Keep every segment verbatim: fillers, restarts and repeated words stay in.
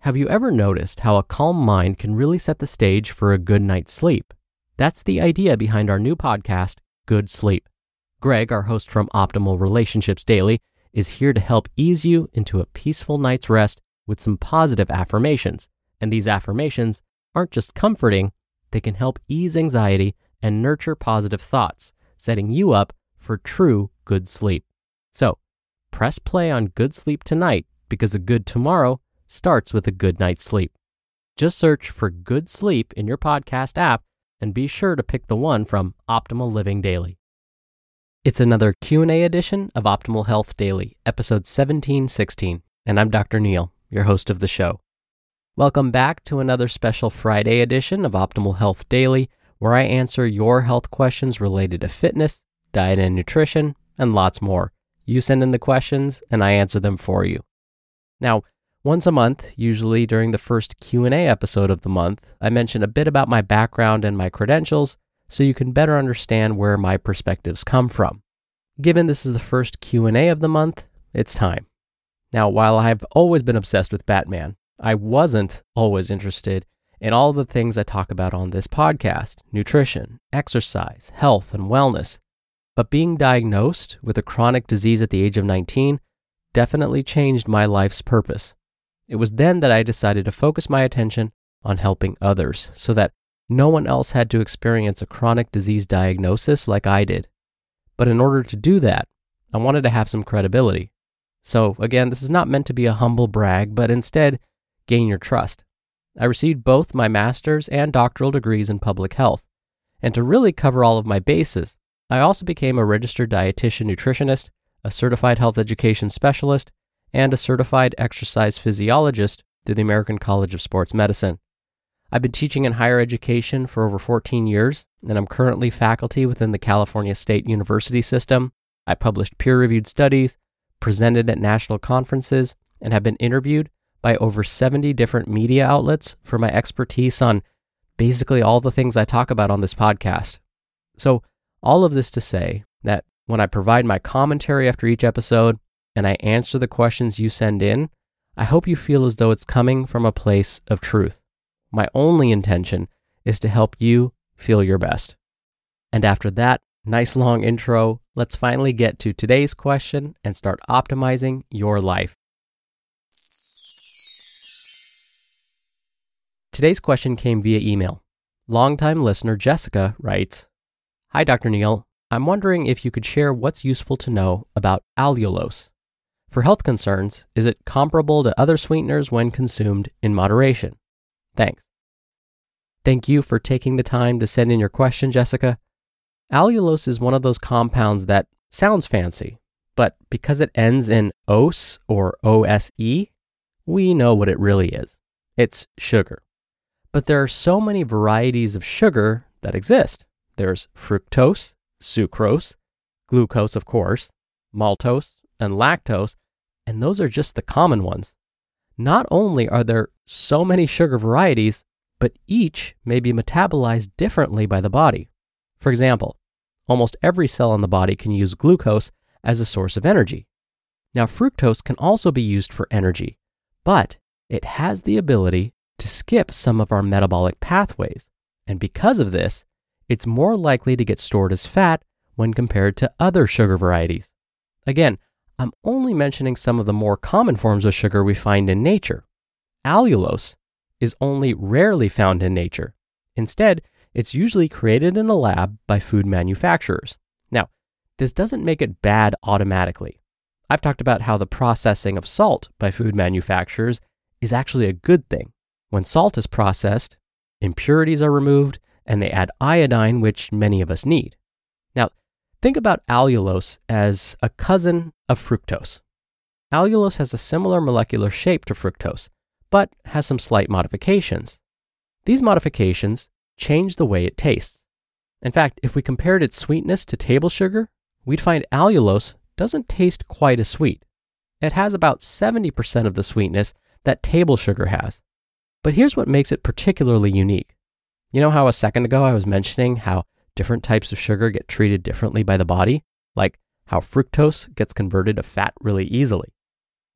Have you ever noticed how a calm mind can really set the stage for a good night's sleep? That's the idea behind our new podcast, Good Sleep. Greg, our host from Optimal Relationships Daily, is here to help ease you into a peaceful night's rest with some positive affirmations. And these affirmations aren't just comforting, they can help ease anxiety and nurture positive thoughts, setting you up for true good sleep. So, press play on Good Sleep tonight because a good tomorrow starts with a good night's sleep. Just search for Good Sleep in your podcast app and be sure to pick the one from Optimal Living Daily. It's another Q and A edition of Optimal Health Daily, episode seventeen sixteen, and I'm Doctor Neil, your host of the show. Welcome back to another special Friday edition of Optimal Health Daily, where I answer your health questions related to fitness, diet and nutrition, and lots more. You send in the questions and I answer them for you. Now, once a month, usually during the first Q and A episode of the month, I mention a bit about my background and my credentials so you can better understand where my perspectives come from. Given this is the first Q and A of the month, it's time. Now, while I've always been obsessed with Batman, I wasn't always interested in all the things I talk about on this podcast: nutrition, exercise, health, and wellness. But being diagnosed with a chronic disease at the age of nineteen definitely changed my life's purpose. It was then that I decided to focus my attention on helping others so that no one else had to experience a chronic disease diagnosis like I did. But in order to do that, I wanted to have some credibility. So again, this is not meant to be a humble brag, but instead gain your trust. I received both my master's and doctoral degrees in public health. And to really cover all of my bases, I also became a registered dietitian nutritionist, a certified health education specialist, and a certified exercise physiologist through the American College of Sports Medicine. I've been teaching in higher education for over fourteen years, and I'm currently faculty within the California State University system. I published peer-reviewed studies, presented at national conferences, and have been interviewed by over seventy different media outlets for my expertise on basically all the things I talk about on this podcast. So, all of this to say that when I provide my commentary after each episode and I answer the questions you send in, I hope you feel as though it's coming from a place of truth. My only intention is to help you feel your best. And after that nice long intro, let's finally get to today's question and start optimizing your life. Today's question came via email. Longtime listener Jessica writes, "Hi, Doctor Neil. I'm wondering if you could share what's useful to know about allulose. For health concerns, is it comparable to other sweeteners when consumed in moderation? Thanks." Thank you for taking the time to send in your question, Jessica. Allulose is one of those compounds that sounds fancy, but because it ends in ose or O S E, we know what it really is. It's sugar. But there are so many varieties of sugar that exist. There's fructose, sucrose, glucose, of course, maltose, and lactose, and those are just the common ones. Not only are there so many sugar varieties, but each may be metabolized differently by the body. For example, almost every cell in the body can use glucose as a source of energy. Now, fructose can also be used for energy, but it has the ability to skip some of our metabolic pathways, and because of this, it's more likely to get stored as fat when compared to other sugar varieties. Again, I'm only mentioning some of the more common forms of sugar we find in nature. Allulose is only rarely found in nature. Instead, it's usually created in a lab by food manufacturers. Now, this doesn't make it bad automatically. I've talked about how the processing of salt by food manufacturers is actually a good thing. When salt is processed, impurities are removed, and they add iodine, which many of us need. Now, think about allulose as a cousin of fructose. Allulose has a similar molecular shape to fructose, but has some slight modifications. These modifications change the way it tastes. In fact, if we compared its sweetness to table sugar, we'd find allulose doesn't taste quite as sweet. It has about seventy percent of the sweetness that table sugar has. But here's what makes it particularly unique. You know how a second ago I was mentioning how different types of sugar get treated differently by the body? Like how fructose gets converted to fat really easily.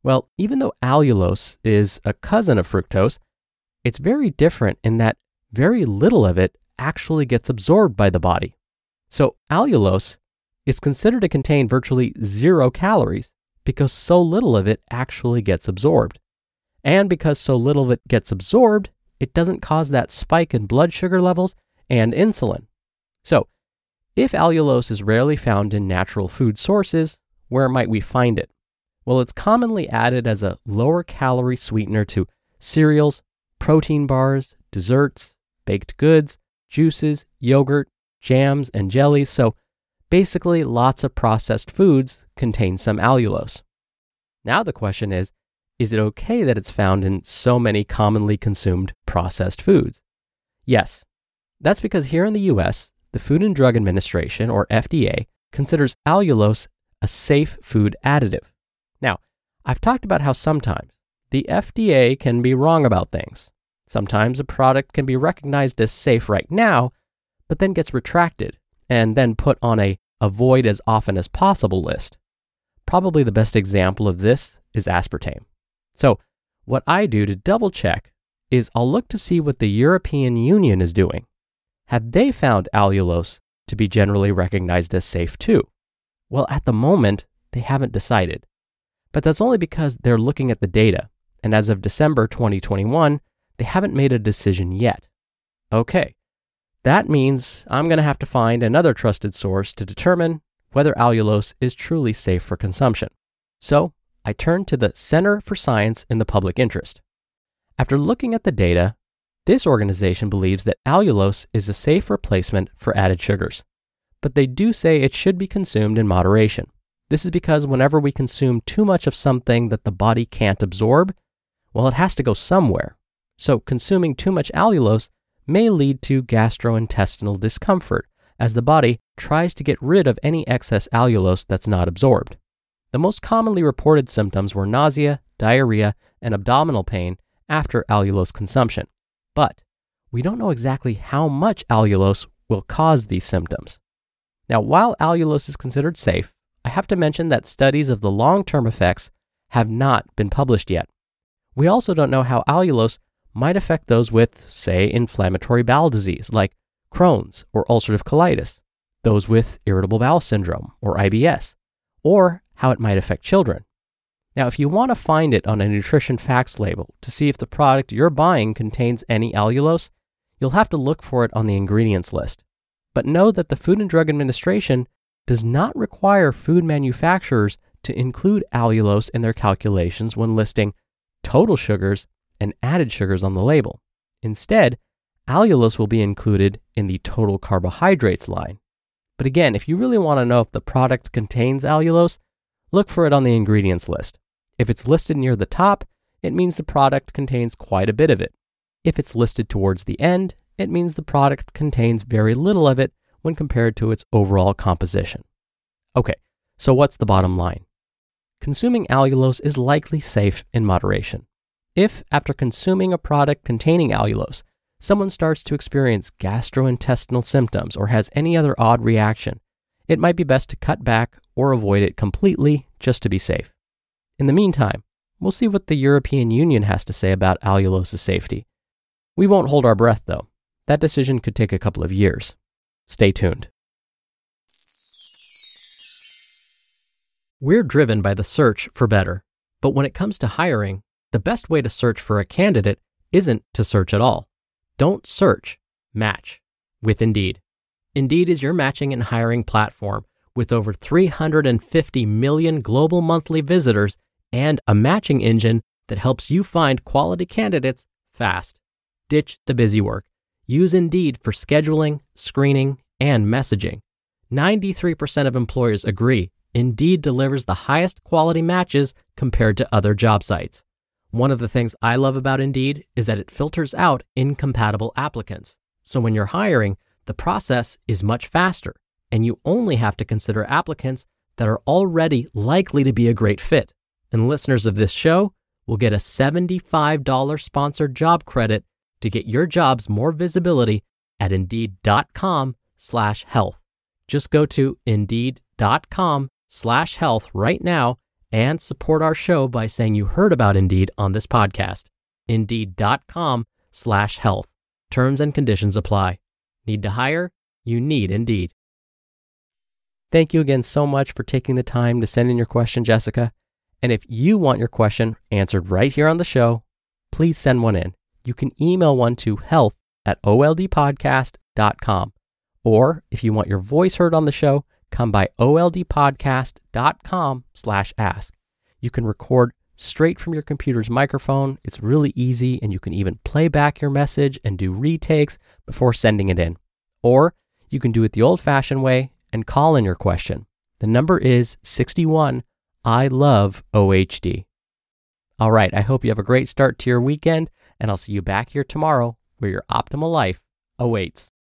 Well, even though allulose is a cousin of fructose, it's very different in that very little of it actually gets absorbed by the body. So allulose is considered to contain virtually zero calories because so little of it actually gets absorbed. And because so little of it gets absorbed, it doesn't cause that spike in blood sugar levels and insulin. So, if allulose is rarely found in natural food sources, where might we find it? Well, it's commonly added as a lower calorie sweetener to cereals, protein bars, desserts, baked goods, juices, yogurt, jams, and jellies. So basically, lots of processed foods contain some allulose. Now the question is, is it okay that it's found in so many commonly consumed processed foods? Yes. That's because here in the U S, the Food and Drug Administration, or F D A, considers allulose a safe food additive. Now, I've talked about how sometimes the F D A can be wrong about things. Sometimes a product can be recognized as safe right now, but then gets retracted and then put on a avoid as often as possible list. Probably the best example of this is aspartame. So what I do to double check is I'll look to see what the European Union is doing. Have they found allulose to be generally recognized as safe too? Well, at the moment, they haven't decided. But that's only because they're looking at the data, and as of December twenty twenty-one, they haven't made a decision yet. Okay, that means I'm going to have to find another trusted source to determine whether allulose is truly safe for consumption. So I turned to the Center for Science in the Public Interest. After looking at the data, this organization believes that allulose is a safe replacement for added sugars, but they do say it should be consumed in moderation. This is because whenever we consume too much of something that the body can't absorb, well, it has to go somewhere. So consuming too much allulose may lead to gastrointestinal discomfort as the body tries to get rid of any excess allulose that's not absorbed. The most commonly reported symptoms were nausea, diarrhea, and abdominal pain after allulose consumption. But we don't know exactly how much allulose will cause these symptoms. Now, while allulose is considered safe, I have to mention that studies of the long-term effects have not been published yet. We also don't know how allulose might affect those with, say, inflammatory bowel disease like Crohn's or ulcerative colitis, those with irritable bowel syndrome or I B S, or how it might affect children. Now, if you want to find it on a nutrition facts label to see if the product you're buying contains any allulose, you'll have to look for it on the ingredients list. But know that the Food and Drug Administration does not require food manufacturers to include allulose in their calculations when listing total sugars and added sugars on the label. Instead, allulose will be included in the total carbohydrates line. But again, if you really want to know if the product contains allulose, look for it on the ingredients list. If it's listed near the top, it means the product contains quite a bit of it. If it's listed towards the end, it means the product contains very little of it when compared to its overall composition. Okay, so what's the bottom line? Consuming allulose is likely safe in moderation. If, after consuming a product containing allulose, someone starts to experience gastrointestinal symptoms or has any other odd reaction, it might be best to cut back or avoid it completely just to be safe. In the meantime, we'll see what the European Union has to say about allulose's safety. We won't hold our breath, though. That decision could take a couple of years. Stay tuned. We're driven by the search for better, but when it comes to hiring, the best way to search for a candidate isn't to search at all. Don't search, match with Indeed. Indeed is your matching and hiring platform with over three hundred fifty million global monthly visitors and a matching engine that helps you find quality candidates fast. Ditch the busy work. Use Indeed for scheduling, screening, and messaging. ninety-three percent of employers agree Indeed delivers the highest quality matches compared to other job sites. One of the things I love about Indeed is that it filters out incompatible applicants. So when you're hiring, the process is much faster, and you only have to consider applicants that are already likely to be a great fit. And listeners of this show will get a seventy-five dollars sponsored job credit to get your jobs more visibility at Indeed.com slash health. Just go to Indeed.com slash health right now and support our show by saying you heard about Indeed on this podcast. Indeed.com slash health. Terms and conditions apply. Need to hire? You need Indeed. Thank you again so much for taking the time to send in your question, Jessica. And if you want your question answered right here on the show, please send one in. You can email one to health at oldpodcast dot com. Or if you want your voice heard on the show, come by oldpodcast.com slash ask. You can record straight from your computer's microphone. It's really easy, and you can even play back your message and do retakes before sending it in. Or you can do it the old-fashioned way and call in your question. The number is sixty-one I love O H D. All right, I hope you have a great start to your weekend, and I'll see you back here tomorrow where your optimal life awaits.